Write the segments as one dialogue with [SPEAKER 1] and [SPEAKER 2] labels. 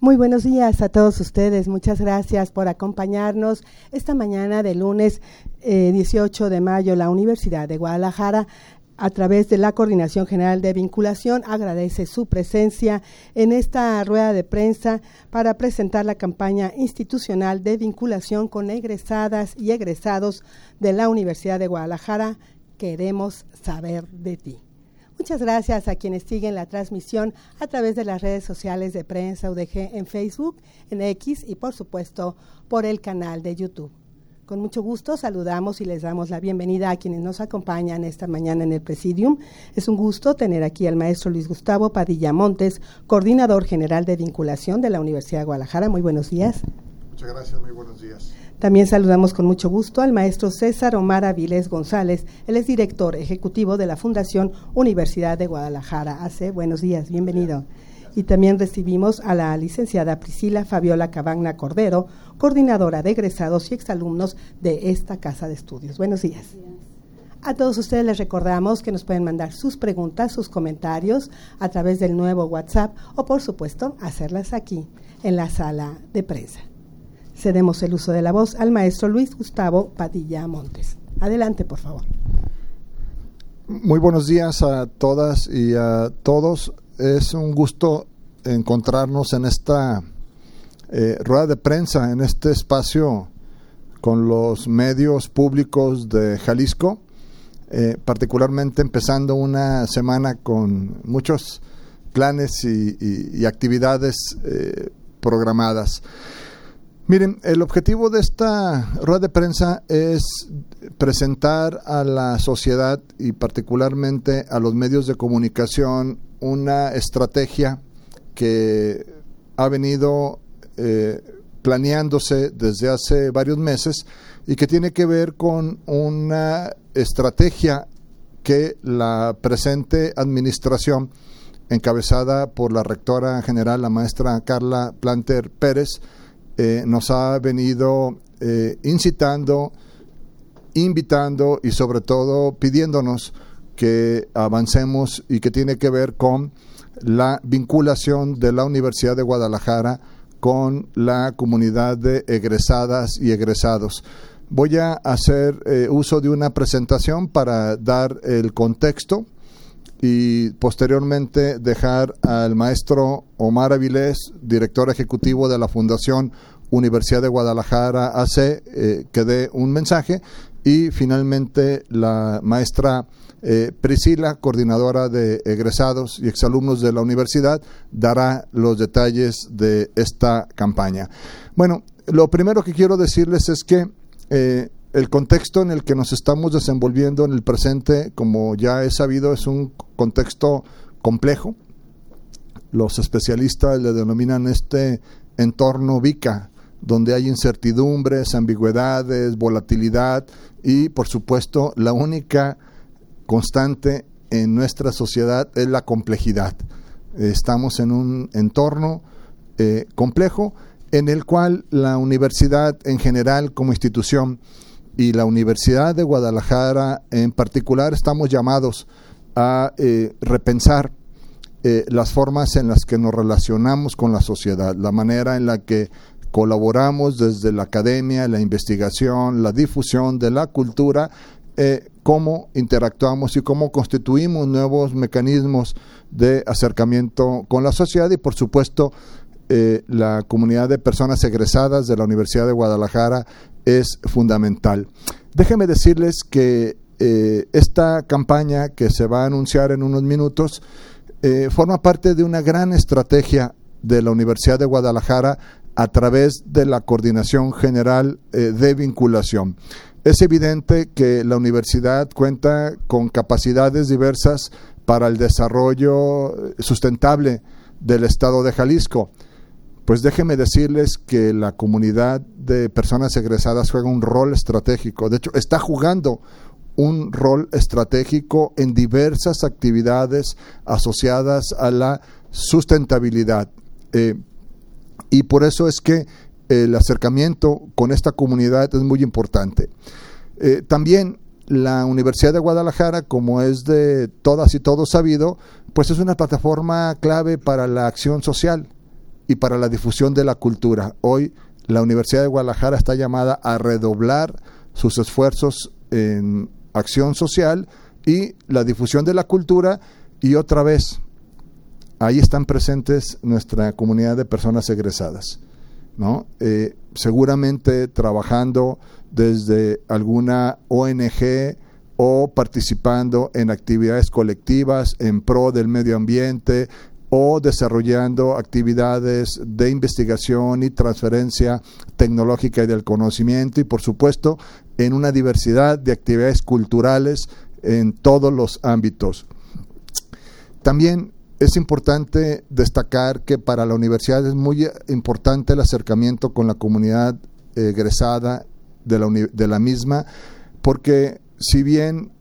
[SPEAKER 1] Muy buenos días a todos ustedes. Muchas gracias por acompañarnos esta mañana de lunes 18 de mayo. La Universidad de Guadalajara, a través de la Coordinación General de Vinculación, agradece su presencia en esta rueda de prensa para presentar la campaña institucional de vinculación con egresadas y egresados de la Universidad de Guadalajara. Queremos saber de ti. Muchas gracias a quienes siguen la transmisión a través de las redes sociales de Prensa UDG en Facebook, en X y por supuesto por el canal de YouTube. Con mucho gusto saludamos y les damos la bienvenida a quienes nos acompañan esta mañana en el Presidium. Es un gusto tener aquí al maestro Luis Gustavo Padilla Montes, coordinador general de vinculación de la Universidad de Guadalajara. Muy buenos días.
[SPEAKER 2] Muchas gracias, muy buenos días.
[SPEAKER 1] También saludamos con mucho gusto al maestro César Omar Avilés González. Él es director ejecutivo de la Fundación Universidad de Guadalajara. AC, buenos días, bienvenido. Y también recibimos a la licenciada Priscila Fabiola Cabagna Cordero, coordinadora de egresados y exalumnos de esta casa de estudios. Buenos días. A todos ustedes les recordamos que nos pueden mandar sus preguntas, sus comentarios a través del nuevo WhatsApp o, por supuesto, hacerlas aquí en la sala de prensa. Cedemos el uso de la voz al maestro Luis Gustavo Padilla Montes. Adelante, por favor.
[SPEAKER 2] Muy buenos días a todas y a todos. Es un gusto encontrarnos en esta rueda de prensa, en este espacio con los medios públicos de Jalisco, particularmente empezando una semana con muchos planes y actividades programadas. Miren, el objetivo de esta rueda de prensa es presentar a la sociedad y particularmente a los medios de comunicación una estrategia que ha venido planeándose desde hace varios meses y que tiene que ver con una estrategia que la presente administración, encabezada por la rectora general, la maestra Carla Planter Pérez, nos ha venido incitando, invitando y sobre todo pidiéndonos que avancemos y que tiene que ver con la vinculación de la Universidad de Guadalajara con la comunidad de egresadas y egresados. Voy a hacer uso de una presentación para dar el contexto y posteriormente dejar al maestro Omar Avilés, director ejecutivo de la Fundación Universidad de Guadalajara AC, que dé un mensaje, y finalmente la maestra Priscila, coordinadora de egresados y exalumnos de la universidad, dará los detalles de esta campaña. Bueno, lo primero que quiero decirles es que el contexto en el que nos estamos desenvolviendo en el presente, como ya es sabido, es un contexto complejo. Los especialistas le denominan este entorno VICA, donde hay incertidumbres, ambigüedades, volatilidad y, por supuesto, la única constante en nuestra sociedad es la complejidad. Estamos en un entorno complejo en el cual la universidad en general como institución y la Universidad de Guadalajara en particular estamos llamados a repensar las formas en las que nos relacionamos con la sociedad, la manera en la que colaboramos desde la academia, la investigación, la difusión de la cultura, cómo interactuamos y cómo constituimos nuevos mecanismos de acercamiento con la sociedad y, por supuesto, la comunidad de personas egresadas de la Universidad de Guadalajara es fundamental. Déjenme decirles que esta campaña que se va a anunciar en unos minutos forma parte de una gran estrategia de la Universidad de Guadalajara a través de la Coordinación General de Vinculación. Es evidente que la universidad cuenta con capacidades diversas para el desarrollo sustentable del Estado de Jalisco. Pues déjenme decirles que la comunidad de personas egresadas juega un rol estratégico. De hecho, está jugando un rol estratégico en diversas actividades asociadas a la sustentabilidad. Y por eso es que el acercamiento con esta comunidad es muy importante. También la Universidad de Guadalajara, como es de todas y todos sabido, pues es una plataforma clave para la acción social. y para la difusión de la cultura. Hoy la Universidad de Guadalajara está llamada a redoblar sus esfuerzos en acción social y la difusión de la cultura, y otra vez, ahí están presentes nuestra comunidad de personas egresadas, ¿no? Seguramente trabajando desde alguna ONG o participando en actividades colectivas en pro del medio ambiente o desarrollando actividades de investigación y transferencia tecnológica y del conocimiento, y por supuesto en una diversidad de actividades culturales en todos los ámbitos. También es importante destacar que para la universidad es muy importante el acercamiento con la comunidad egresada de la misma, porque si bien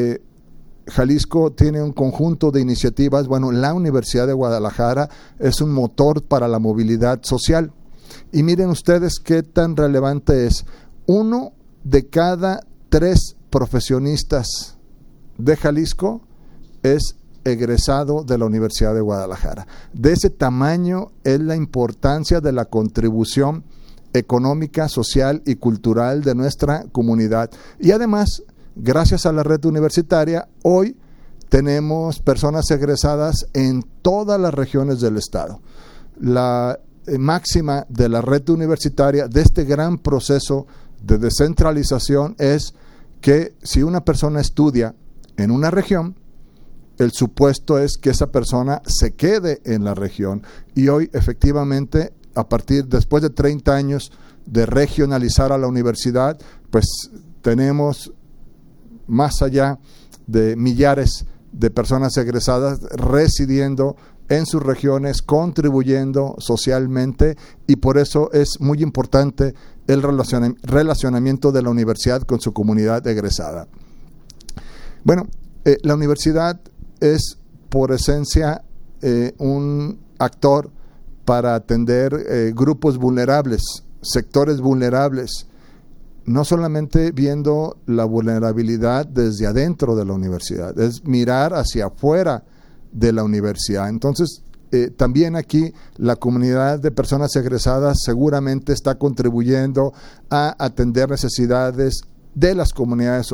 [SPEAKER 2] Jalisco tiene un conjunto de iniciativas, bueno, la Universidad de Guadalajara es un motor para la movilidad social. Y miren ustedes qué tan relevante es. 1 de cada 3 profesionistas de Jalisco es egresado de la Universidad de Guadalajara. De ese tamaño es la importancia de la contribución económica, social y cultural de nuestra comunidad. Y además, gracias a la red universitaria, hoy tenemos personas egresadas en todas las regiones del estado. La máxima de la red universitaria, de este gran proceso de descentralización, es que si una persona estudia en una región, el supuesto es que esa persona se quede en la región. Y hoy, efectivamente, después de 30 años de regionalizar a la universidad, pues tenemos más allá de millares de personas egresadas residiendo en sus regiones, contribuyendo socialmente, y por eso es muy importante el relacionamiento de la universidad con su comunidad egresada. Bueno, la universidad es por esencia un actor para atender grupos vulnerables, sectores vulnerables, no solamente viendo la vulnerabilidad desde adentro de la universidad, es mirar hacia afuera de la universidad. Entonces, también aquí la comunidad de personas egresadas seguramente está contribuyendo a atender necesidades de las comunidades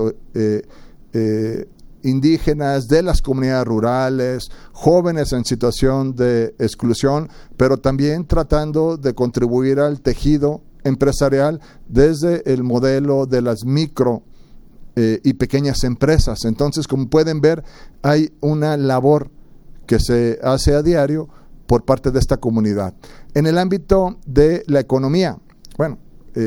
[SPEAKER 2] indígenas, de las comunidades rurales, jóvenes en situación de exclusión, pero también tratando de contribuir al tejido empresarial desde el modelo de las micro y pequeñas empresas. Entonces, como pueden ver, hay una labor que se hace a diario por parte de esta comunidad. En el ámbito de la economía, bueno,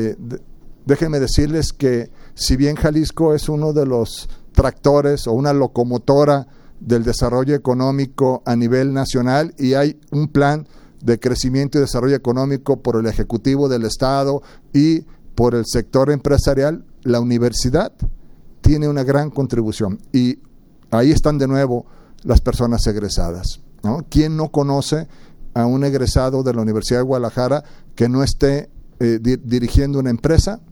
[SPEAKER 2] déjenme decirles que si bien Jalisco es uno de los tractores o una locomotora del desarrollo económico a nivel nacional, y hay un plan de crecimiento y desarrollo económico por el Ejecutivo del Estado y por el sector empresarial, la universidad tiene una gran contribución, y ahí están de nuevo las personas egresadas, ¿no? ¿Quién no conoce a un egresado de la Universidad de Guadalajara que no esté dirigiendo una empresa?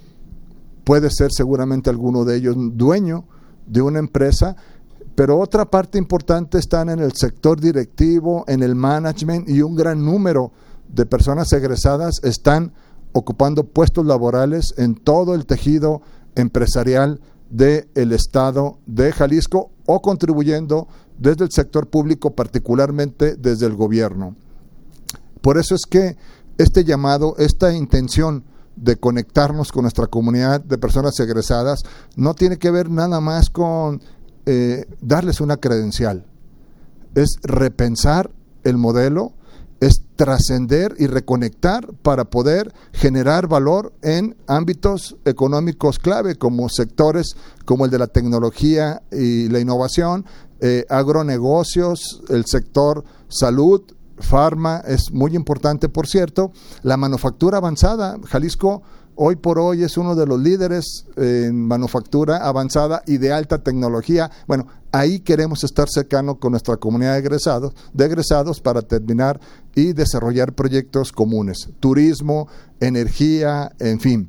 [SPEAKER 2] Puede ser seguramente alguno de ellos dueño de una empresa, pero otra parte importante están en el sector directivo, en el management, y un gran número de personas egresadas están ocupando puestos laborales en todo el tejido empresarial del estado de Jalisco o contribuyendo desde el sector público, particularmente desde el gobierno. Por eso es que este llamado, esta intención de conectarnos con nuestra comunidad de personas egresadas no tiene que ver nada más con darles una credencial, es repensar el modelo, es trascender y reconectar para poder generar valor en ámbitos económicos clave, como sectores como el de la tecnología y la innovación, agronegocios, el sector salud, farma, es muy importante, por cierto, la manufactura avanzada. Jalisco hoy por hoy es uno de los líderes en manufactura avanzada y de alta tecnología. Bueno, ahí queremos estar cercano con nuestra comunidad de egresados para terminar y desarrollar proyectos comunes, turismo, energía, en fin.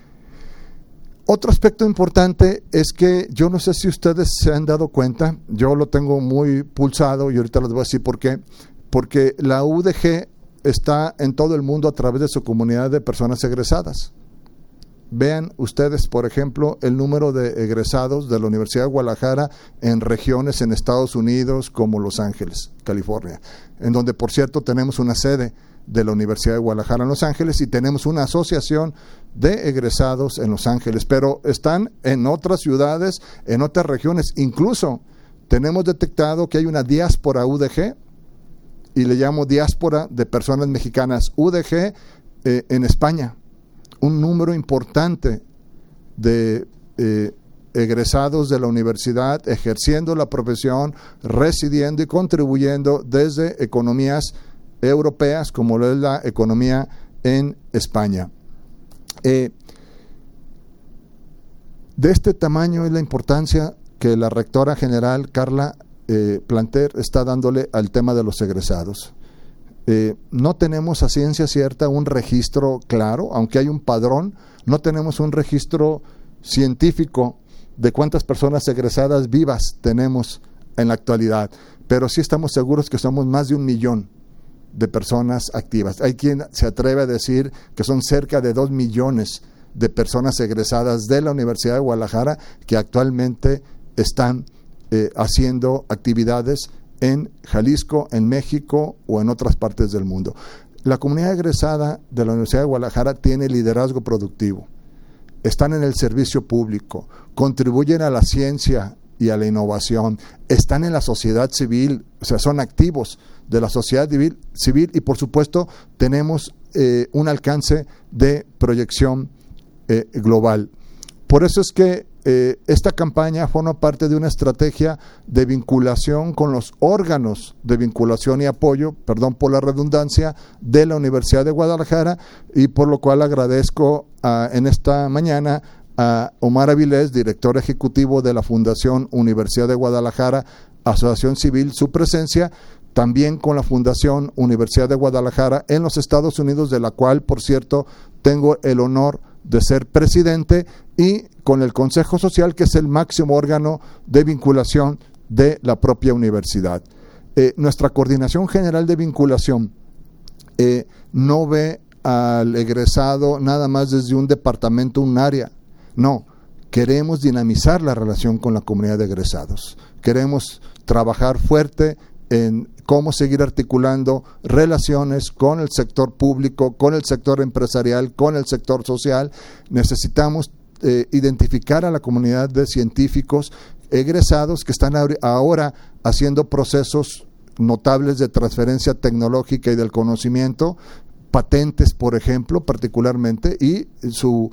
[SPEAKER 2] Otro aspecto importante es que yo no sé si ustedes se han dado cuenta, yo lo tengo muy pulsado y ahorita les voy a decir por qué, porque la UDG está en todo el mundo a través de su comunidad de personas egresadas. Vean ustedes, por ejemplo, el número de egresados de la Universidad de Guadalajara en regiones en Estados Unidos como Los Ángeles, California, en donde, por cierto, tenemos una sede de la Universidad de Guadalajara en Los Ángeles y tenemos una asociación de egresados en Los Ángeles, pero están en otras ciudades, en otras regiones. Incluso tenemos detectado que hay una diáspora UDG, y le llamo diáspora de personas mexicanas UDG en España. Un número importante de egresados de la universidad ejerciendo la profesión, residiendo y contribuyendo desde economías europeas como lo es la economía en España. De este tamaño es la importancia que la rectora general Carla Planter está dándole al tema de los egresados. No tenemos a ciencia cierta un registro claro, aunque hay un padrón, no tenemos un registro científico de cuántas personas egresadas vivas tenemos en la actualidad, pero sí estamos seguros que somos más de 1 millón de personas activas. Hay quien se atreve a decir que son cerca de 2 millones de personas egresadas de la Universidad de Guadalajara que actualmente están haciendo actividades en Jalisco, en México o en otras partes del mundo. La comunidad egresada de la Universidad de Guadalajara tiene liderazgo productivo, están en el servicio público, contribuyen a la ciencia y a la innovación, están en la sociedad civil, o sea, son activos de la sociedad civil y por supuesto tenemos un alcance de proyección global. Por eso es que esta campaña forma parte de una estrategia de vinculación con los órganos de vinculación y apoyo, perdón por la redundancia, de la Universidad de Guadalajara, y por lo cual agradezco en esta mañana a Omar Avilés, director ejecutivo de la Fundación Universidad de Guadalajara, Asociación Civil, su presencia, también con la Fundación Universidad de Guadalajara en los Estados Unidos, de la cual, por cierto, tengo el honor de ser presidente, y con el Consejo Social, que es el máximo órgano de vinculación de la propia universidad. Nuestra Coordinación General de Vinculación no ve al egresado nada más desde un departamento, un área. No, queremos dinamizar la relación con la comunidad de egresados. Queremos trabajar fuerte en cómo seguir articulando relaciones con el sector público, con el sector empresarial, con el sector social. Necesitamos identificar a la comunidad de científicos egresados que están ahora haciendo procesos notables de transferencia tecnológica y del conocimiento, patentes, por ejemplo, particularmente, y su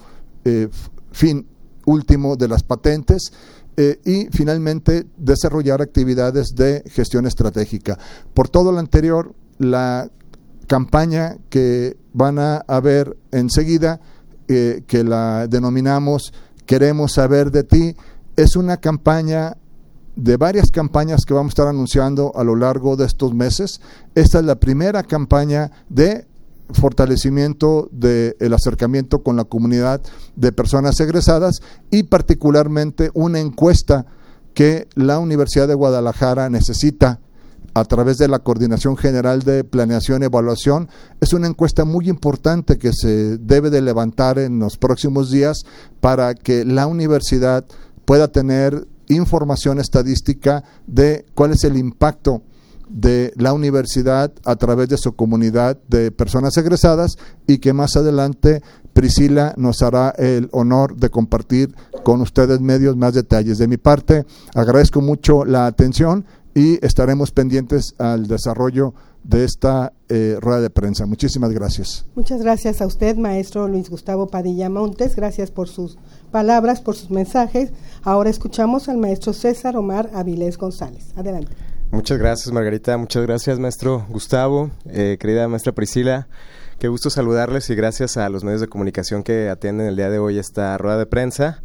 [SPEAKER 2] fin último de las patentes, y finalmente desarrollar actividades de gestión estratégica. Por todo lo anterior, la campaña que van a ver enseguida, que la denominamos Queremos saber de ti, es una campaña de varias campañas que vamos a estar anunciando a lo largo de estos meses. Esta es la primera campaña de fortalecimiento del acercamiento con la comunidad de personas egresadas, y particularmente una encuesta que la Universidad de Guadalajara necesita a través de la Coordinación General de Planeación y Evaluación. Es una encuesta muy importante que se debe de levantar en los próximos días para que la universidad pueda tener información estadística de cuál es el impacto de la universidad a través de su comunidad de personas egresadas, y que más adelante Priscila nos hará el honor de compartir con ustedes medios más detalles. De mi parte, agradezco mucho la atención y estaremos pendientes al desarrollo de esta rueda de prensa. Muchísimas gracias.
[SPEAKER 1] Muchas gracias a usted, maestro Luis Gustavo Padilla Montes. Gracias por sus palabras, por sus mensajes. Ahora escuchamos al maestro César Omar Avilés González. Adelante.
[SPEAKER 3] Muchas gracias, Margarita. Muchas gracias, maestro Gustavo, querida maestra Priscila. Qué gusto saludarles, y gracias a los medios de comunicación que atienden el día de hoy esta rueda de prensa.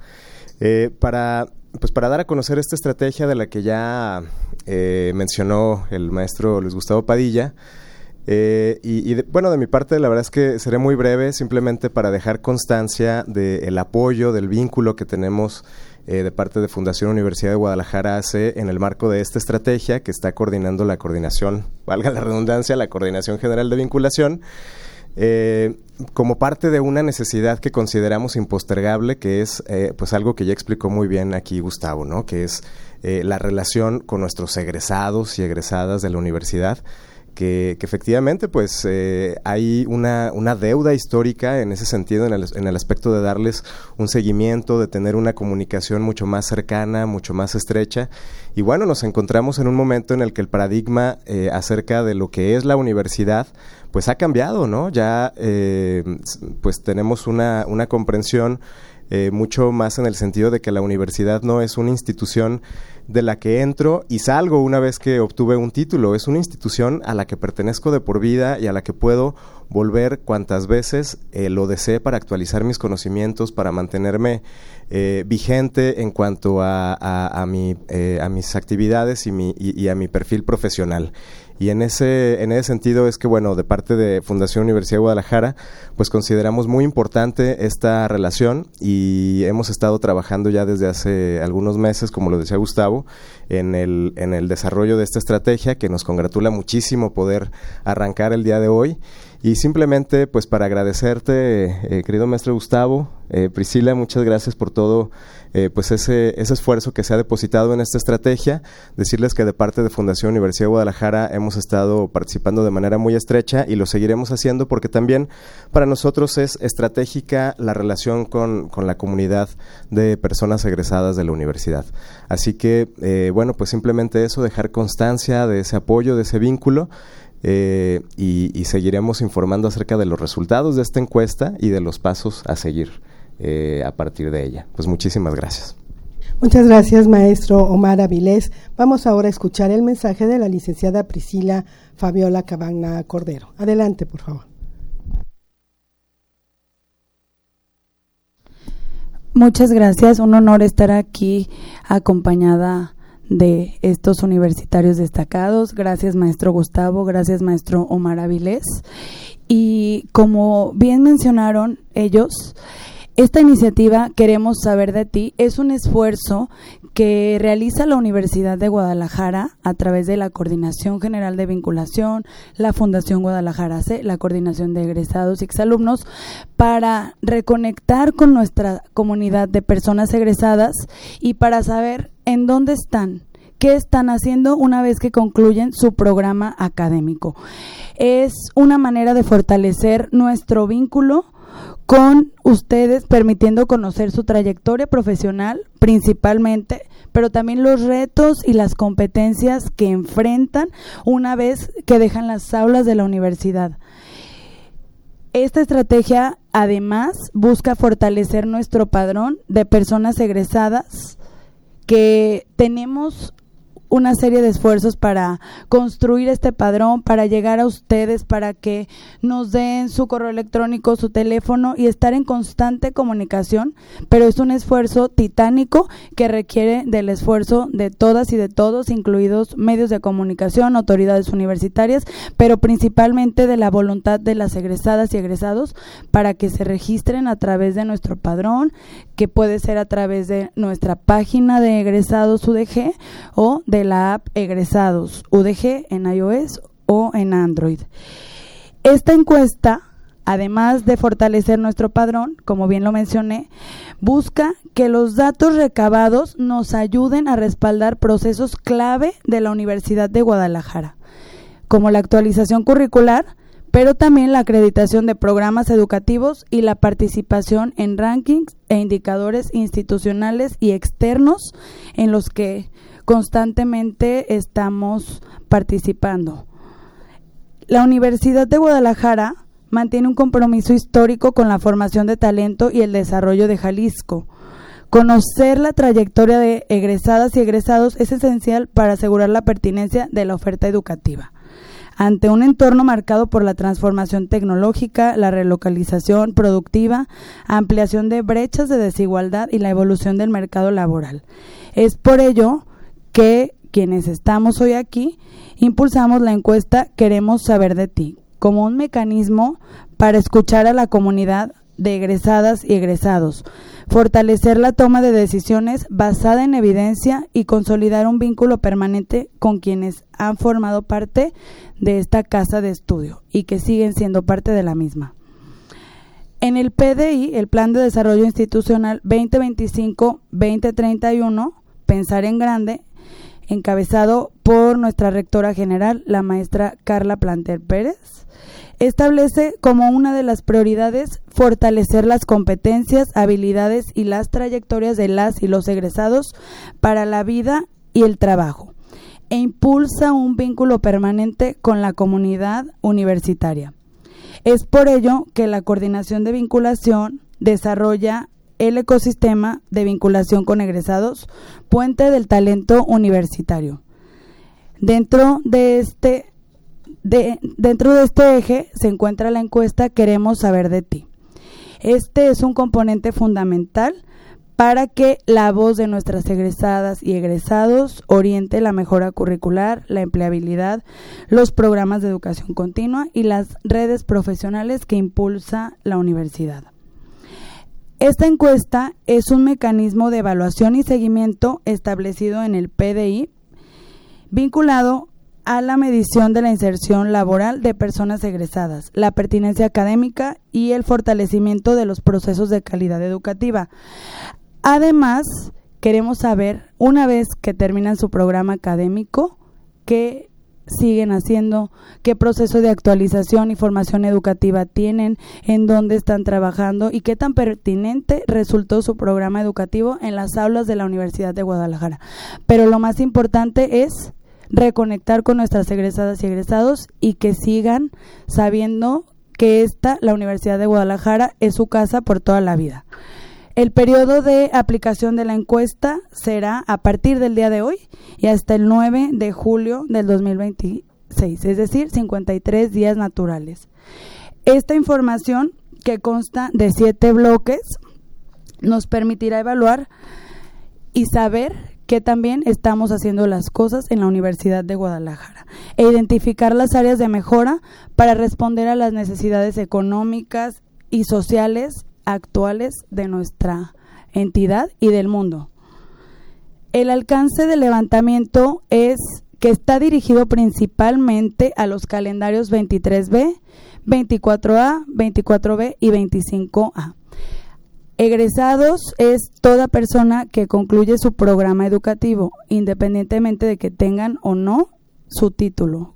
[SPEAKER 3] Para dar a conocer esta estrategia de la que ya mencionó el maestro Luis Gustavo Padilla. De mi parte, la verdad es que seré muy breve, simplemente para dejar constancia del apoyo, del vínculo que tenemos de parte de Fundación Universidad de Guadalajara hace en el marco de esta estrategia que está coordinando la coordinación, valga la redundancia, la Coordinación General de Vinculación, como parte de una necesidad que consideramos impostergable, que es pues algo que ya explicó muy bien aquí Gustavo, ¿no? Que es la relación con nuestros egresados y egresadas de la universidad, que efectivamente pues hay una deuda histórica en ese sentido, en el aspecto de darles un seguimiento, de tener una comunicación mucho más cercana, mucho más estrecha. Y bueno, nos encontramos en un momento en el que el paradigma acerca de lo que es la universidad pues ha cambiado, ¿no? Ya pues tenemos una comprensión mucho más en el sentido de que la universidad no es una institución de la que entro y salgo una vez que obtuve un título, es una institución a la que pertenezco de por vida y a la que puedo volver cuantas veces lo desee para actualizar mis conocimientos, para mantenerme vigente en cuanto a mis actividades y a mi perfil profesional. Y en ese sentido es que, bueno, de parte de Fundación Universidad de Guadalajara, pues consideramos muy importante esta relación y hemos estado trabajando ya desde hace algunos meses, como lo decía Gustavo, en el desarrollo de esta estrategia, que nos congratula muchísimo poder arrancar el día de hoy. Y simplemente, pues para agradecerte, querido maestro Gustavo, Priscila, muchas gracias por todo pues ese esfuerzo que se ha depositado en esta estrategia. Decirles que de parte de Fundación Universidad de Guadalajara hemos estado participando de manera muy estrecha y lo seguiremos haciendo porque también para nosotros es estratégica la relación con la comunidad de personas egresadas de la universidad. Así que, bueno, pues simplemente eso, dejar constancia de ese apoyo, de ese vínculo. Y seguiremos informando acerca de los resultados de esta encuesta y de los pasos a seguir a partir de ella. Pues muchísimas gracias.
[SPEAKER 1] Muchas gracias, maestro Omar Avilés. Vamos ahora a escuchar el mensaje de la licenciada Priscila Fabiola Cabana Cordero. Adelante, por favor.
[SPEAKER 4] Muchas gracias, un honor estar aquí acompañada de estos universitarios destacados. Gracias, maestro Gustavo, gracias, maestro Omar Avilés. Y como bien mencionaron ellos, esta iniciativa Queremos Saber de Ti es un esfuerzo que realiza la Universidad de Guadalajara a través de la Coordinación General de Vinculación, la Fundación Guadalajara C, la Coordinación de Egresados y Exalumnos, para reconectar con nuestra comunidad de personas egresadas y para saber en dónde están, qué están haciendo una vez que concluyen su programa académico. Es una manera de fortalecer nuestro vínculo con ustedes, permitiendo conocer su trayectoria profesional principalmente, pero también los retos y las competencias que enfrentan una vez que dejan las aulas de la universidad. Esta estrategia además busca fortalecer nuestro padrón de personas egresadas, que tenemos una serie de esfuerzos para construir este padrón, para llegar a ustedes, para que nos den su correo electrónico, su teléfono y estar en constante comunicación, pero es un esfuerzo titánico que requiere del esfuerzo de todas y de todos, incluidos medios de comunicación, autoridades universitarias, pero principalmente de la voluntad de las egresadas y egresados para que se registren a través de nuestro padrón, que puede ser a través de nuestra página de egresados UDG o de la app Egresados UDG en iOS o en Android. Esta encuesta, además de fortalecer nuestro padrón, como bien lo mencioné, busca que los datos recabados nos ayuden a respaldar procesos clave de la Universidad de Guadalajara, como la actualización curricular, pero también la acreditación de programas educativos y la participación en rankings e indicadores institucionales y externos en los que constantemente estamos participando. La Universidad de Guadalajara mantiene un compromiso histórico con la formación de talento y el desarrollo de Jalisco. Conocer la trayectoria de egresadas y egresados es esencial para asegurar la pertinencia de la oferta educativa. Ante un entorno marcado por la transformación tecnológica, la relocalización productiva, ampliación de brechas de desigualdad y la evolución del mercado laboral. Es por ello que quienes estamos hoy aquí impulsamos la encuesta Queremos Saber de Ti como un mecanismo para escuchar a la comunidad de egresadas y egresados, fortalecer la toma de decisiones basada en evidencia y consolidar un vínculo permanente con quienes han formado parte de esta casa de estudio y que siguen siendo parte de la misma. En el PDI, el Plan de Desarrollo Institucional 2025-2031, Pensar en Grande, encabezado por nuestra rectora general, la maestra Carla Planter Pérez, establece como una de las prioridades fortalecer las competencias, habilidades y las trayectorias de las y los egresados para la vida y el trabajo, e impulsa un vínculo permanente con la comunidad universitaria. Es por ello que la Coordinación de Vinculación desarrolla el ecosistema de vinculación con egresados, Puente del Talento Universitario. Dentro de este eje se encuentra la encuesta Queremos saber de ti. Este es un componente fundamental para que la voz de nuestras egresadas y egresados oriente la mejora curricular, la empleabilidad, los programas de educación continua y las redes profesionales que impulsa la universidad. Esta encuesta es un mecanismo de evaluación y seguimiento establecido en el PDI, vinculado a la medición de la inserción laboral de personas egresadas, la pertinencia académica y el fortalecimiento de los procesos de calidad educativa. Además, queremos saber, una vez que terminan su programa académico, qué siguen haciendo, qué proceso de actualización y formación educativa tienen, en dónde están trabajando y qué tan pertinente resultó su programa educativo en las aulas de la Universidad de Guadalajara. Pero lo más importante es reconectar con nuestras egresadas y egresados y que sigan sabiendo que la Universidad de Guadalajara, es su casa por toda la vida. El periodo de aplicación de la encuesta será a partir del día de hoy y hasta el 9 de julio del 2026, es decir, 53 días naturales. Esta información, que consta de 7 bloques, nos permitirá evaluar y saber que también estamos haciendo las cosas en la Universidad de Guadalajara e identificar las áreas de mejora para responder a las necesidades económicas y sociales actuales de nuestra entidad y del mundo. El alcance del levantamiento es que está dirigido principalmente a los calendarios 23B, 24A, 24B y 25A. Egresados es toda persona que concluye su programa educativo, independientemente de que tengan o no su título.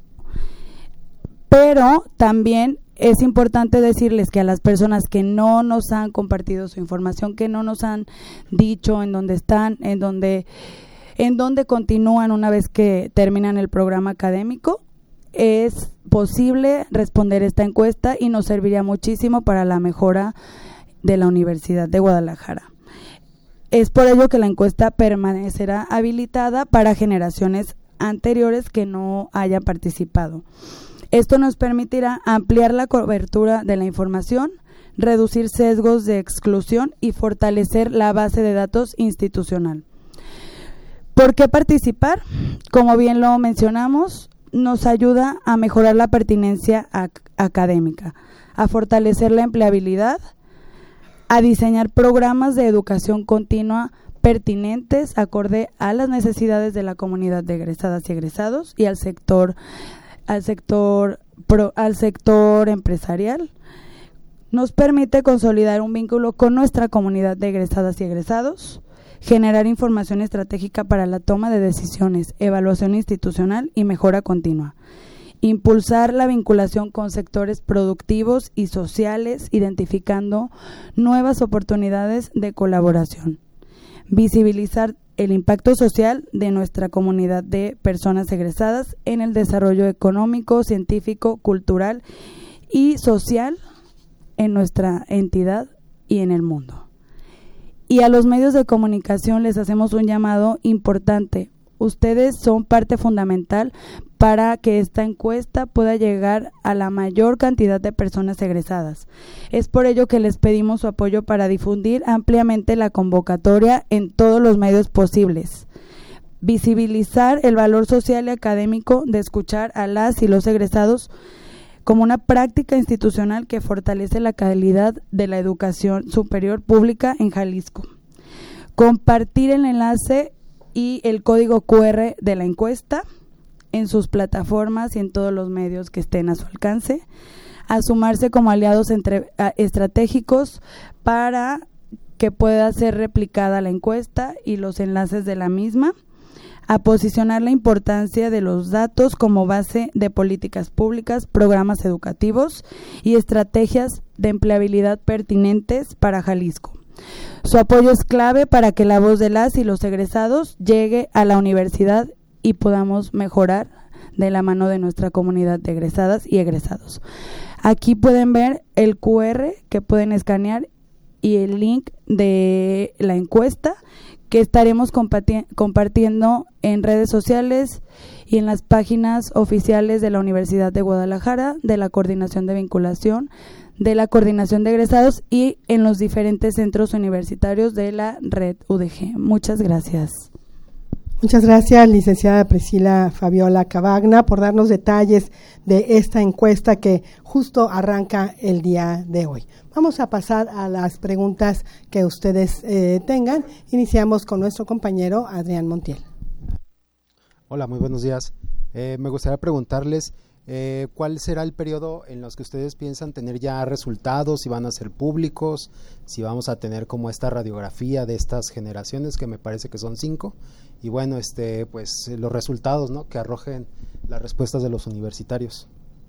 [SPEAKER 4] Pero también es importante decirles que a las personas que no nos han compartido su información, que no nos han dicho en dónde están, en dónde continúan una vez que terminan el programa académico, es posible responder esta encuesta y nos serviría muchísimo para la mejora de la Universidad de Guadalajara. Es por ello que la encuesta permanecerá habilitada para generaciones anteriores que no hayan participado. Esto nos permitirá ampliar la cobertura de la información, reducir sesgos de exclusión y fortalecer la base de datos institucional. ¿Por qué participar? Como bien lo mencionamos, nos ayuda a mejorar la pertinencia académica, a fortalecer la empleabilidad, a diseñar programas de educación continua pertinentes acorde a las necesidades de la comunidad de egresadas y egresados y al sector empresarial. Nos permite consolidar un vínculo con nuestra comunidad de egresadas y egresados, generar información estratégica para la toma de decisiones, evaluación institucional y mejora continua. Impulsar la vinculación con sectores productivos y sociales, identificando nuevas oportunidades de colaboración. Visibilizar el impacto social de nuestra comunidad de personas egresadas en el desarrollo económico, científico, cultural y social en nuestra entidad y en el mundo. Y a los medios de comunicación les hacemos un llamado importante. Ustedes son parte fundamental para que esta encuesta pueda llegar a la mayor cantidad de personas egresadas. Es por ello que les pedimos su apoyo para difundir ampliamente la convocatoria en todos los medios posibles. Visibilizar el valor social y académico de escuchar a las y los egresados como una práctica institucional que fortalece la calidad de la educación superior pública en Jalisco. Compartir el enlace y el código QR de la encuesta en sus plataformas y en todos los medios que estén a su alcance, a sumarse como aliados estratégicos para que pueda ser replicada la encuesta y los enlaces de la misma, a posicionar la importancia de los datos como base de políticas públicas, programas educativos y estrategias de empleabilidad pertinentes para Jalisco. Su apoyo es clave para que la voz de las y los egresados llegue a la universidad y podamos mejorar de la mano de nuestra comunidad de egresadas y egresados. Aquí pueden ver el QR que pueden escanear y el link de la encuesta que estaremos compartiendo en redes sociales y en las páginas oficiales de la Universidad de Guadalajara, de la Coordinación de Vinculación, de la Coordinación de Egresados y en los diferentes centros universitarios de la red UDG. Muchas gracias.
[SPEAKER 1] Muchas gracias, licenciada Priscila Fabiola Cavagna, por darnos detalles de esta encuesta que justo arranca el día de hoy. Vamos a pasar a las preguntas que ustedes tengan. Iniciamos con nuestro compañero Adrián Montiel.
[SPEAKER 5] Hola, muy buenos días. Me gustaría preguntarles cuál será el periodo en los que ustedes piensan tener ya resultados, si van a ser públicos, si vamos a tener como esta radiografía de estas generaciones, que me parece que son 5, y bueno, pues los resultados, ¿no?, que arrojen las respuestas de los universitarios.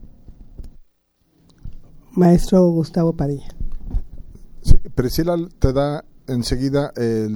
[SPEAKER 1] Maestro Gustavo Padilla.
[SPEAKER 2] Sí, Priscila te da enseguida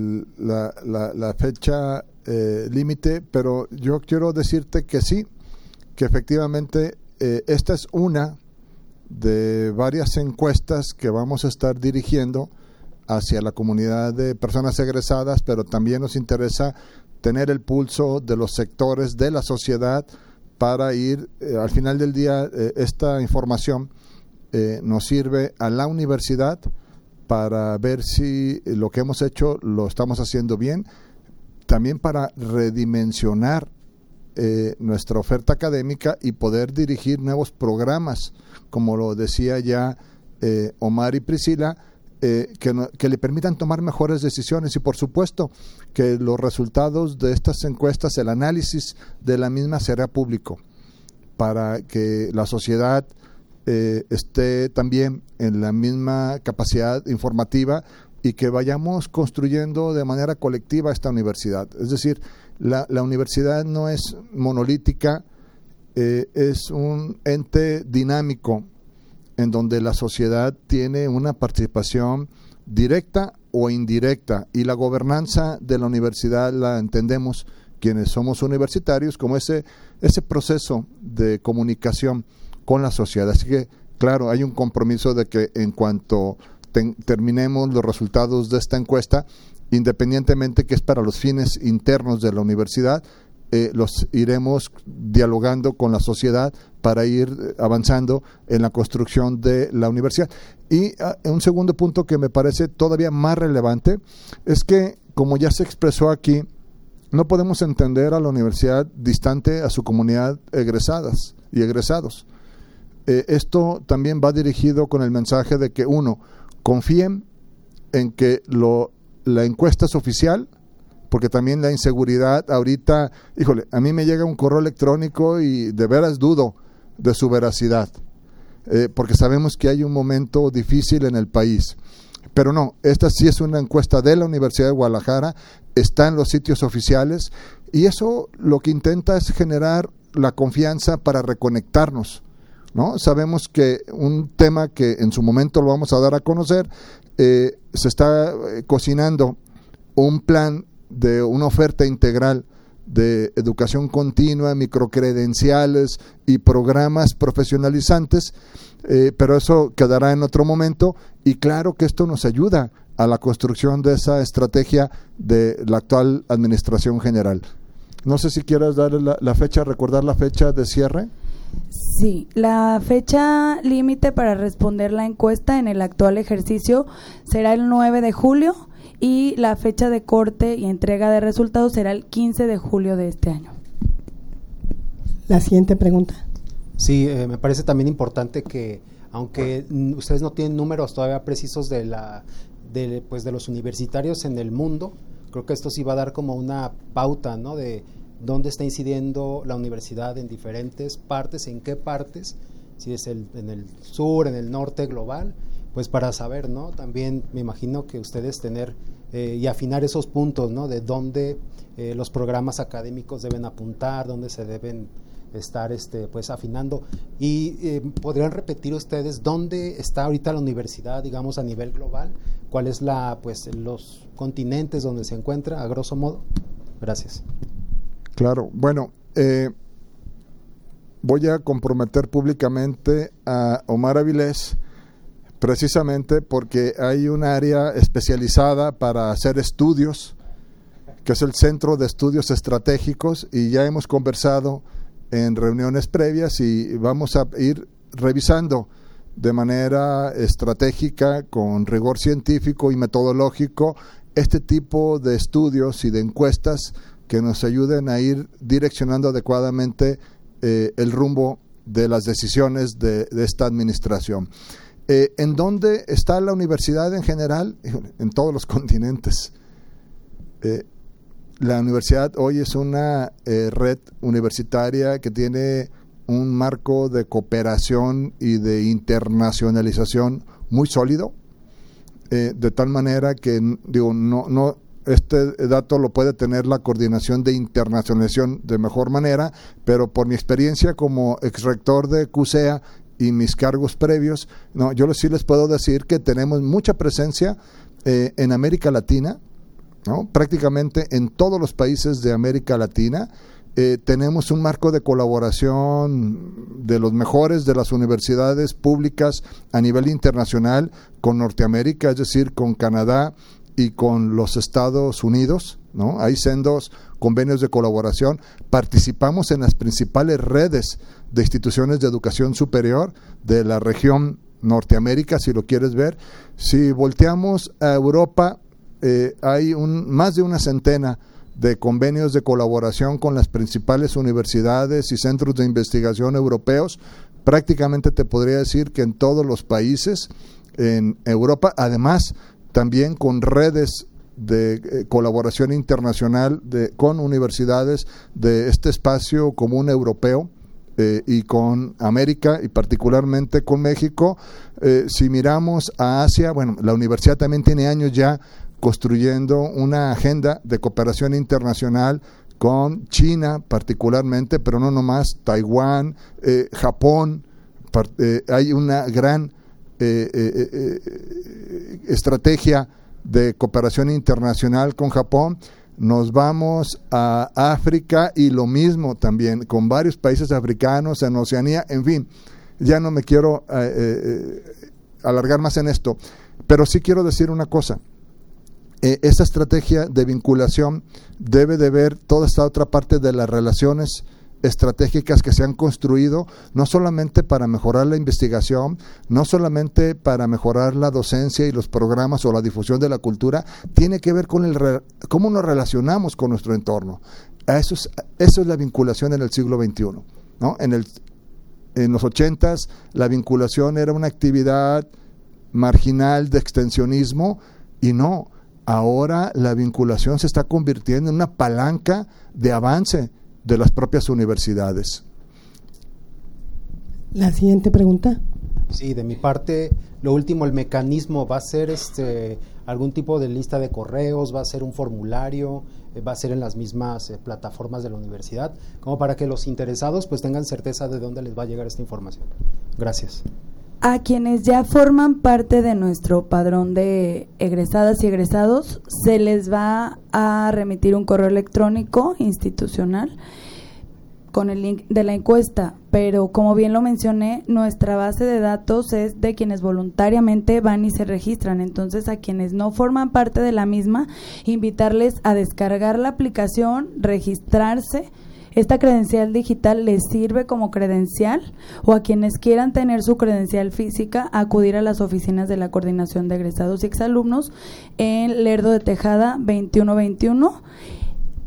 [SPEAKER 2] la fecha límite, pero yo quiero decirte que sí, que efectivamente esta es una de varias encuestas que vamos a estar dirigiendo hacia la comunidad de personas egresadas, pero también nos interesa tener el pulso de los sectores de la sociedad para ir, al final del día, esta información nos sirve a la universidad para ver si lo que hemos hecho lo estamos haciendo bien, también para redimensionar nuestra oferta académica y poder dirigir nuevos programas, como lo decía ya Omar y Priscila, que le permitan tomar mejores decisiones, y por supuesto que los resultados de estas encuestas, el análisis de la misma será público, para que la sociedad esté también en la misma capacidad informativa y que vayamos construyendo de manera colectiva esta universidad. Es decir, la universidad no es monolítica, es un ente dinámico en donde la sociedad tiene una participación directa o indirecta, y la gobernanza de la universidad la entendemos quienes somos universitarios como ese proceso de comunicación con la sociedad. Así que, claro, hay un compromiso de que en cuanto terminemos los resultados de esta encuesta, independientemente que es para los fines internos de la universidad, los iremos dialogando con la sociedad para ir avanzando en la construcción de la universidad. Y un segundo punto que me parece todavía más relevante es que, como ya se expresó aquí, no podemos entender a la universidad distante a su comunidad egresadas y egresados. Esto también va dirigido con el mensaje de que, uno, confíen en que la encuesta es oficial, porque también la inseguridad ahorita, híjole, a mí me llega un correo electrónico y de veras dudo de su veracidad, porque sabemos que hay un momento difícil en el país. Pero no, esta sí es una encuesta de la Universidad de Guadalajara, está en los sitios oficiales, y eso lo que intenta es generar la confianza para reconectarnos, ¿no? Sabemos que un tema que en su momento lo vamos a dar a conocer, se está cocinando un plan de una oferta integral de educación continua, microcredenciales y programas profesionalizantes, pero eso quedará en otro momento, y claro que esto nos ayuda a la construcción de esa estrategia de la actual administración general. No sé si quieras dar la fecha, recordar la fecha de cierre.
[SPEAKER 4] Sí, la fecha límite para responder la encuesta en el actual ejercicio será el 9 de julio y la fecha de corte y entrega de resultados será el 15 de julio de este año.
[SPEAKER 1] La siguiente pregunta.
[SPEAKER 5] Sí, me parece también importante que, aunque ustedes no tienen números todavía precisos de los universitarios en el mundo, creo que esto sí va a dar como una pauta, ¿no?, de dónde está incidiendo la universidad en diferentes partes, en qué partes, si es en el sur, en el norte global, pues para saber, ¿no? También me imagino que ustedes tener y afinar esos puntos, ¿no?, de dónde los programas académicos deben apuntar, dónde se deben estar pues afinando. Y podrían repetir ustedes dónde está ahorita la universidad, digamos, a nivel global, cuál es los continentes donde se encuentra, a grosso modo. Gracias.
[SPEAKER 2] Claro, bueno, voy a comprometer públicamente a Omar Avilés, precisamente porque hay un área especializada para hacer estudios, que es el Centro de Estudios Estratégicos, y ya hemos conversado en reuniones previas y vamos a ir revisando de manera estratégica, con rigor científico y metodológico, este tipo de estudios y de encuestas que nos ayuden a ir direccionando adecuadamente el rumbo de las decisiones de esta administración. ¿En dónde está la universidad en general? En todos los continentes. La universidad hoy es una red universitaria que tiene un marco de cooperación y de internacionalización muy sólido, de tal manera que no este dato lo puede tener la coordinación de internacionalización de mejor manera, pero por mi experiencia como exrector de CUSEA y mis cargos previos, yo sí les puedo decir que tenemos mucha presencia en América Latina, ¿no? Prácticamente en todos los países de América Latina. Tenemos un marco de colaboración de los mejores de las universidades públicas a nivel internacional con Norteamérica, es decir, con Canadá y con los Estados Unidos, ¿no? Hay sendos convenios de colaboración. Participamos en las principales redes de instituciones de educación superior de la región Norteamérica, si lo quieres ver. Si volteamos a Europa, hay más de una centena de convenios de colaboración con las principales universidades y centros de investigación europeos. Prácticamente te podría decir que en todos los países en Europa, además también con redes de colaboración internacional con universidades de este espacio común europeo y con América y particularmente con México. Si miramos a Asia, bueno, la universidad también tiene años ya construyendo una agenda de cooperación internacional con China particularmente, pero no nomás, Taiwán, Japón. Hay una gran estrategia de cooperación internacional con Japón. Nos vamos a África y lo mismo también con varios países africanos, en Oceanía, en fin, ya no me quiero alargar más en esto, pero sí quiero decir una cosa. Esta estrategia de vinculación debe de ver toda esta otra parte de las relaciones estratégicas que se han construido, no solamente para mejorar la investigación, no solamente para mejorar la docencia y los programas o la difusión de la cultura, tiene que ver con cómo nos relacionamos con nuestro entorno. Eso es la vinculación en el siglo XXI, ¿no? En los 80s la vinculación era una actividad marginal de extensionismo y no. Ahora la vinculación se está convirtiendo en una palanca de avance de las propias universidades.
[SPEAKER 1] La siguiente pregunta.
[SPEAKER 5] Sí, de mi parte, lo último, el mecanismo va a ser algún tipo de lista de correos, va a ser un formulario, va a ser en las mismas plataformas de la universidad, como para que los interesados pues tengan certeza de dónde les va a llegar esta información. Gracias.
[SPEAKER 4] A quienes ya forman parte de nuestro padrón de egresadas y egresados, se les va a remitir un correo electrónico institucional con el link de la encuesta, pero como bien lo mencioné, nuestra base de datos es de quienes voluntariamente van y se registran. Entonces, a quienes no forman parte de la misma, invitarles a descargar la aplicación, registrarse. Esta credencial digital les sirve como credencial, o a quienes quieran tener su credencial física, acudir a las oficinas de la Coordinación de Egresados y Exalumnos en Lerdo de Tejada 2121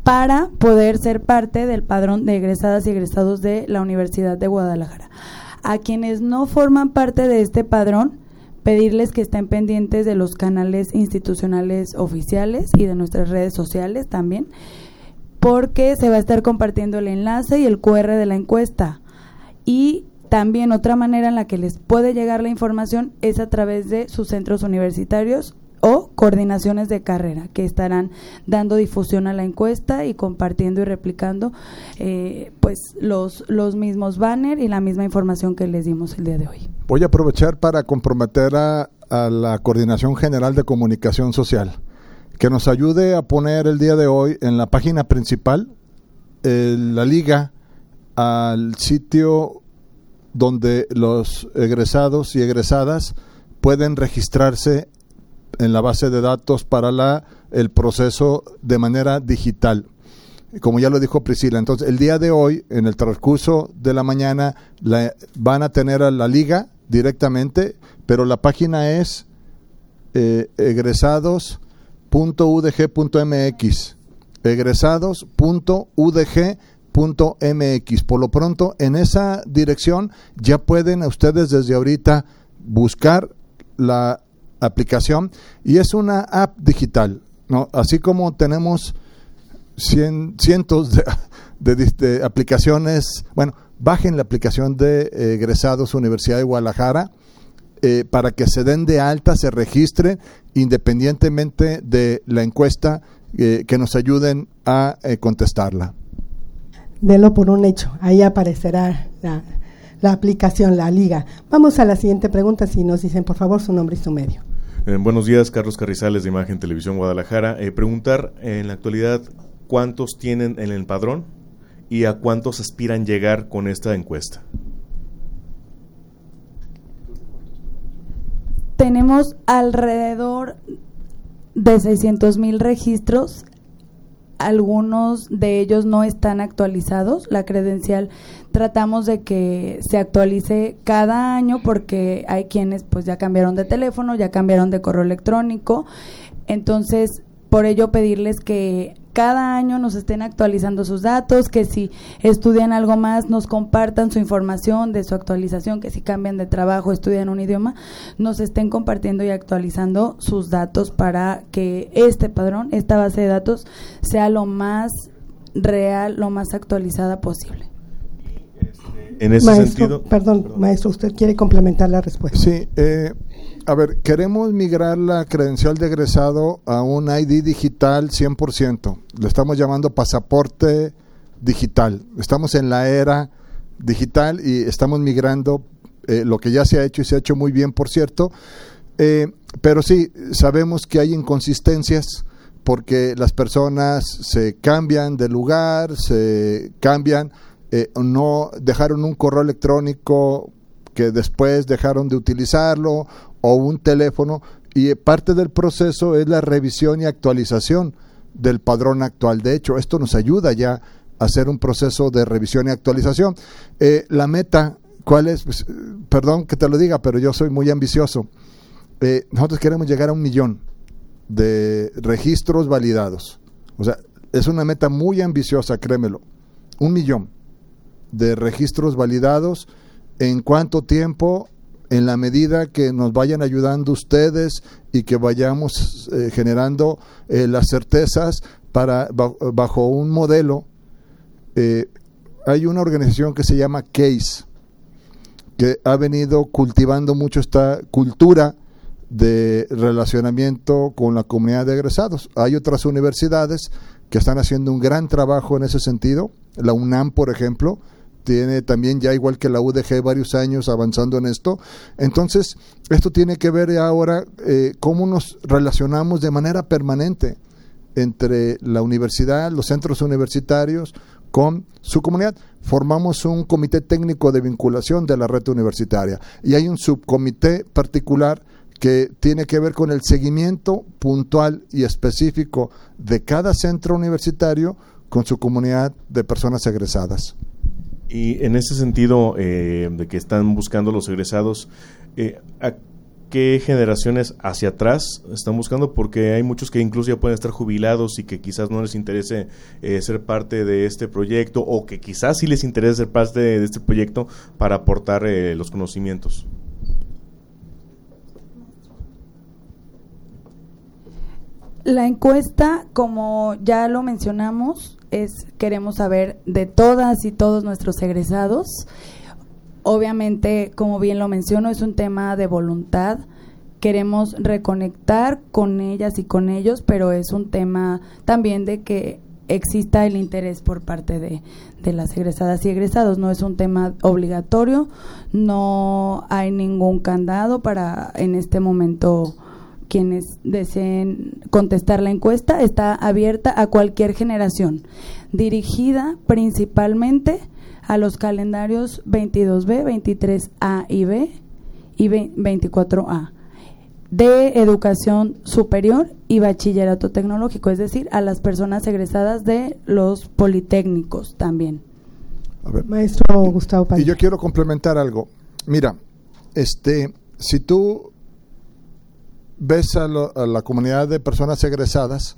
[SPEAKER 4] para poder ser parte del padrón de egresadas y egresados de la Universidad de Guadalajara. A quienes no forman parte de este padrón, pedirles que estén pendientes de los canales institucionales oficiales y de nuestras redes sociales también, porque se va a estar compartiendo el enlace y el QR de la encuesta. Y también otra manera en la que les puede llegar la información es a través de sus centros universitarios o coordinaciones de carrera, que estarán dando difusión a la encuesta y compartiendo y replicando pues los mismos banners y la misma información que les dimos el día de hoy.
[SPEAKER 2] Voy a aprovechar para comprometer a la Coordinación General de Comunicación Social que nos ayude a poner el día de hoy en la página principal la liga al sitio donde los egresados y egresadas pueden registrarse en la base de datos para el proceso de manera digital. Como ya lo dijo Priscila, entonces el día de hoy, en el transcurso de la mañana, van a tener a la liga directamente, pero la página es egresados.udg.mx, egresados.udg.mx. Por lo pronto, en esa dirección ya pueden ustedes desde ahorita buscar la aplicación, y es una app digital, ¿no? Así como tenemos cientos de aplicaciones. Bueno, bajen la aplicación de egresados Universidad de Guadalajara para que se den de alta, se registren independientemente de la encuesta, que nos ayuden a contestarla.
[SPEAKER 1] Delo por un hecho, ahí aparecerá la aplicación, la liga. Vamos a la siguiente pregunta, si nos dicen por favor su nombre y su medio.
[SPEAKER 6] Buenos días, Carlos Carrizales de Imagen Televisión Guadalajara. Preguntar en la actualidad cuántos tienen en el padrón y a cuántos aspiran llegar con esta encuesta.
[SPEAKER 4] Tenemos alrededor de 600,000 registros. Algunos de ellos no están actualizados. La credencial tratamos de que se actualice cada año porque hay quienes pues ya cambiaron de teléfono, ya cambiaron de correo electrónico. Entonces, por ello pedirles que cada año nos estén actualizando sus datos, que si estudian algo más nos compartan su información de su actualización, que si cambian de trabajo, estudian un idioma, nos estén compartiendo y actualizando sus datos para que este padrón, esta base de datos, sea lo más real, lo más actualizada posible.
[SPEAKER 6] En ese sentido...
[SPEAKER 1] Perdón, maestro, ¿usted quiere complementar la respuesta?
[SPEAKER 2] Sí, a ver, queremos migrar la credencial de egresado a un ID digital 100%. Le estamos llamando pasaporte digital. Estamos en la era digital y estamos migrando lo que ya se ha hecho, y se ha hecho muy bien, por cierto. Pero sí, sabemos que hay inconsistencias porque las personas se cambian de lugar, se cambian, no dejaron un correo electrónico que después dejaron de utilizarlo, o un teléfono, y parte del proceso es la revisión y actualización del padrón actual. De hecho, esto nos ayuda ya a hacer un proceso de revisión y actualización. La meta, ¿cuál es? Pues, perdón que te lo diga, pero yo soy muy ambicioso. Nosotros queremos llegar a 1 millón de registros validados. O sea, es una meta muy ambiciosa, créemelo. 1 millón de registros validados. ¿En cuánto tiempo? En la medida que nos vayan ayudando ustedes y que vayamos generando las certezas bajo un modelo. Hay una organización que se llama CASE, que ha venido cultivando mucho esta cultura de relacionamiento con la comunidad de egresados. Hay otras universidades que están haciendo un gran trabajo en ese sentido. La UNAM, por ejemplo, tiene también, ya igual que la UDG, varios años avanzando en esto. Entonces, esto tiene que ver ahora cómo nos relacionamos de manera permanente entre la universidad, los centros universitarios, con su comunidad. Formamos un comité técnico de vinculación de la red universitaria y hay un subcomité particular que tiene que ver con el seguimiento puntual y específico de cada centro universitario con su comunidad de personas egresadas.
[SPEAKER 6] Y en ese sentido, de que están buscando los egresados, qué generaciones hacia atrás están buscando, porque hay muchos que incluso ya pueden estar jubilados y que quizás no les interese ser parte de este proyecto, o que quizás sí les interese ser parte de este proyecto para aportar los conocimientos.
[SPEAKER 4] La encuesta, como ya lo mencionamos, queremos saber de todas y todos nuestros egresados. Obviamente, como bien lo menciono, es un tema de voluntad. Queremos reconectar con ellas y con ellos, pero es un tema también de que exista el interés por parte de las egresadas y egresados. No es un tema obligatorio, no hay ningún candado para en este momento quienes deseen contestar la encuesta. Está abierta a cualquier generación, dirigida principalmente a los calendarios 22B, 23A y B y 24A de educación superior y bachillerato tecnológico, es decir, a las personas egresadas de los politécnicos también.
[SPEAKER 2] A ver,
[SPEAKER 1] Maestro Gustavo Padilla.
[SPEAKER 2] Y yo quiero complementar algo. Mira, si tú ves a la comunidad de personas egresadas,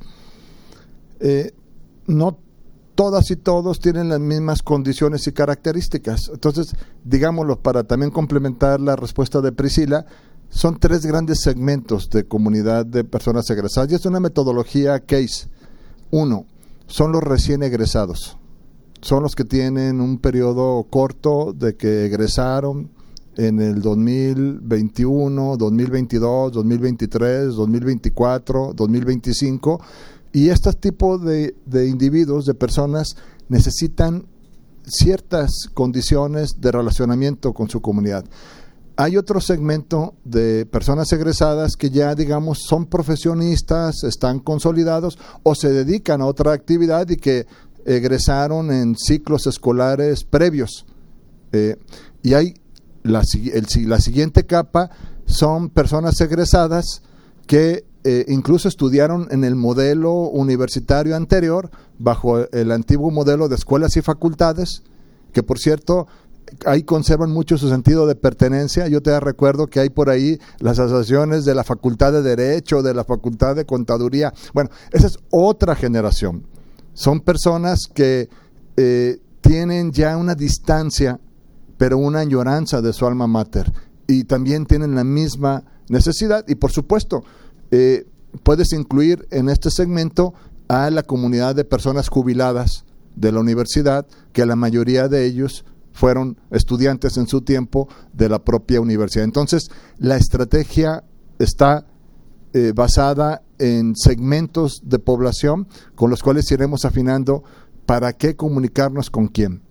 [SPEAKER 2] no todas y todos tienen las mismas condiciones y características. Entonces, digámoslo, para también complementar la respuesta de Priscila, son 3 grandes segmentos de comunidad de personas egresadas, y es una metodología case. 1, son los recién egresados, son los que tienen un periodo corto de que egresaron en el 2021, 2022, 2023, 2024, 2025, y este tipo de individuos, de personas, necesitan ciertas condiciones de relacionamiento con su comunidad. Hay otro segmento de personas egresadas que ya, digamos, son profesionistas, están consolidados o se dedican a otra actividad y que egresaron en ciclos escolares previos. Y hay la siguiente capa, son personas egresadas que incluso estudiaron en el modelo universitario anterior, bajo el antiguo modelo de escuelas y facultades, que por cierto, ahí conservan mucho su sentido de pertenencia. Yo te recuerdo que hay por ahí las asociaciones de la Facultad de Derecho, de la Facultad de Contaduría. Bueno, esa es otra generación. Son personas que tienen ya una distancia, pero una añoranza de su alma mater, y también tienen la misma necesidad. Y por supuesto, puedes incluir en este segmento a la comunidad de personas jubiladas de la universidad, que la mayoría de ellos fueron estudiantes en su tiempo de la propia universidad. Entonces, la estrategia está basada en segmentos de población con los cuales iremos afinando para qué comunicarnos con quién.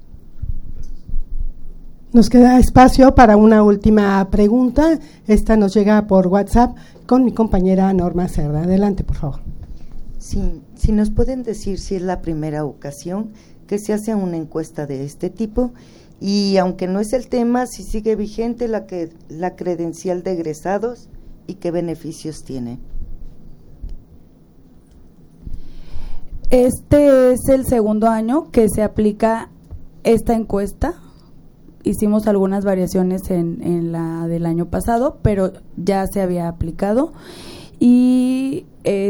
[SPEAKER 1] Nos queda espacio para una última pregunta. Esta nos llega por WhatsApp con mi compañera Norma Cerda. Adelante, por favor.
[SPEAKER 7] Sí, si nos pueden decir si es la primera ocasión que se hace una encuesta de este tipo, y aunque no es el tema, si sigue vigente la credencial de egresados y qué beneficios tiene.
[SPEAKER 4] Este es el segundo año que se aplica esta encuesta. Hicimos algunas variaciones en la del año pasado, pero ya se había aplicado. Y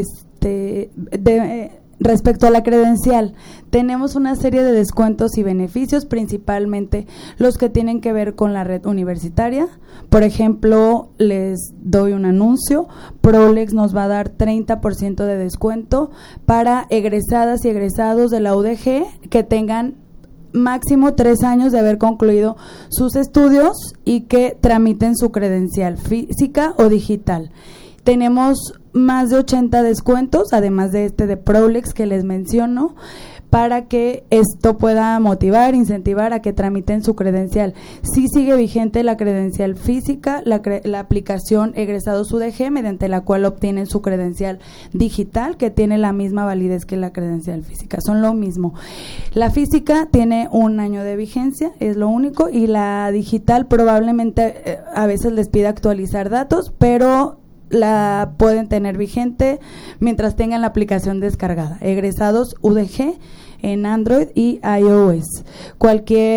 [SPEAKER 4] respecto a la credencial, tenemos una serie de descuentos y beneficios, principalmente los que tienen que ver con la red universitaria. Por ejemplo, les doy un anuncio: Prolex nos va a dar 30% de descuento para egresadas y egresados de la UDG que tengan máximo 3 años de haber concluido sus estudios y que tramiten su credencial física o digital. Tenemos más de 80 descuentos, además de de Prolex que les menciono, para que esto pueda motivar, incentivar a que tramiten su credencial. Sí sigue vigente la credencial física, la aplicación Egresados UDG, mediante la cual obtienen su credencial digital, que tiene la misma validez que la credencial física, son lo mismo. La física tiene 1 año de vigencia, es lo único, y la digital probablemente a veces les pida actualizar datos, pero la pueden tener vigente mientras tengan la aplicación descargada. Egresados UDG en Android y iOS. Cualquier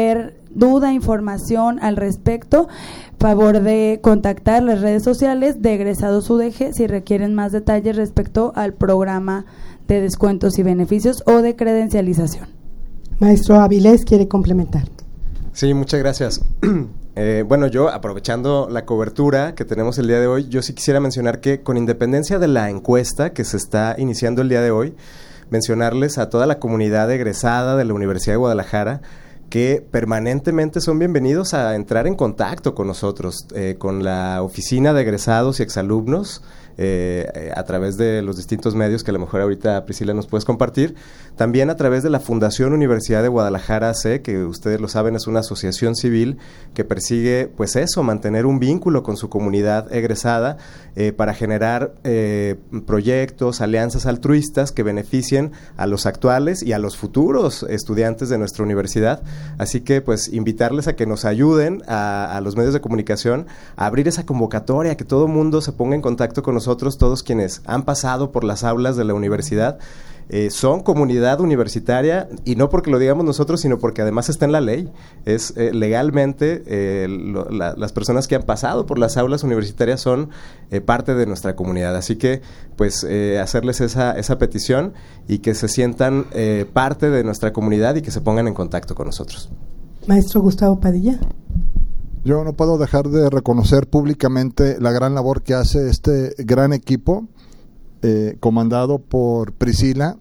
[SPEAKER 4] duda, información al respecto, favor de contactar las redes sociales de Egresados UDG si requieren más detalles respecto al programa de descuentos y beneficios o de credencialización.
[SPEAKER 1] Maestro Avilés, ¿quiere complementar?
[SPEAKER 3] Sí, muchas gracias. Bueno, yo aprovechando la cobertura que tenemos el día de hoy, yo sí quisiera mencionar que con independencia de la encuesta que se está iniciando el día de hoy, mencionarles a toda la comunidad egresada de la Universidad de Guadalajara que permanentemente son bienvenidos a entrar en contacto con nosotros, con la oficina de egresados y exalumnos, a través de los distintos medios que a lo mejor ahorita Priscila nos puedes compartir, también a través de la Fundación Universidad de Guadalajara AC, que ustedes lo saben es una asociación civil que persigue pues eso, mantener un vínculo con su comunidad egresada para generar proyectos, alianzas altruistas que beneficien a los actuales y a los futuros estudiantes de nuestra universidad. Así que pues invitarles a que nos ayuden a los medios de comunicación a abrir esa convocatoria, que todo mundo se ponga en contacto con nosotros, todos quienes han pasado por las aulas de la universidad. Son comunidad universitaria, y no porque lo digamos nosotros, sino porque además está en la ley. Es legalmente las personas que han pasado por las aulas universitarias son parte de nuestra comunidad. Así que pues hacerles esa petición y que se sientan parte de nuestra comunidad y que se pongan en contacto con nosotros.
[SPEAKER 1] Maestro Gustavo Padilla.
[SPEAKER 2] Yo no puedo dejar de reconocer públicamente la gran labor que hace este gran equipo comandado por Priscila.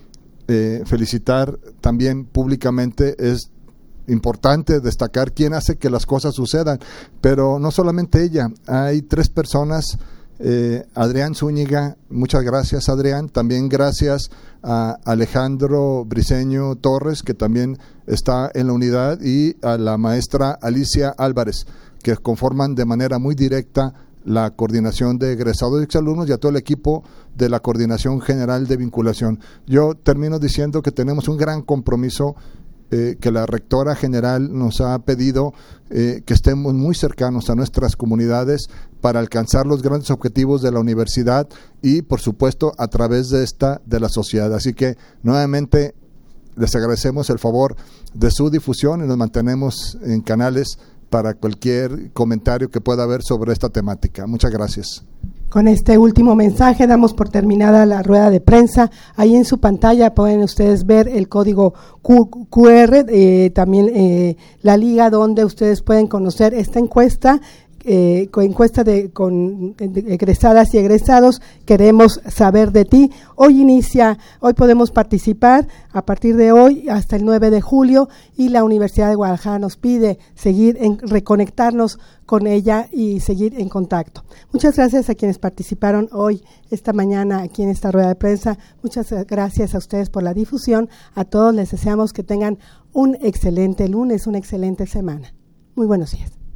[SPEAKER 2] Felicitar también públicamente, es importante destacar quién hace que las cosas sucedan, pero no solamente ella, hay 3 personas. Adrián Zúñiga, muchas gracias Adrián, también gracias a Alejandro Briceño Torres, que también está en la unidad, y a la maestra Alicia Álvarez, que conforman de manera muy directa la coordinación de egresados y exalumnos, y a todo el equipo de la Coordinación General de Vinculación. Yo termino diciendo que tenemos un gran compromiso, que la rectora general nos ha pedido que estemos muy cercanos a nuestras comunidades para alcanzar los grandes objetivos de la universidad y, por supuesto, a través de la sociedad. Así que, nuevamente, les agradecemos el favor de su difusión y nos mantenemos en canales para cualquier comentario que pueda haber sobre esta temática. Muchas gracias.
[SPEAKER 1] Con este último mensaje damos por terminada la rueda de prensa. Ahí en su pantalla pueden ustedes ver el código QR, también la liga donde ustedes pueden conocer esta encuesta. Encuesta con egresadas y egresados. Queremos saber de ti. Hoy podemos participar a partir de hoy hasta el 9 de julio y la Universidad de Guadalajara nos pide reconectarnos con ella y seguir en contacto. Muchas gracias a quienes participaron hoy, esta mañana, aquí en esta rueda de prensa. Muchas gracias a ustedes por la difusión. A todos les deseamos que tengan un excelente lunes, una excelente semana. Muy buenos días.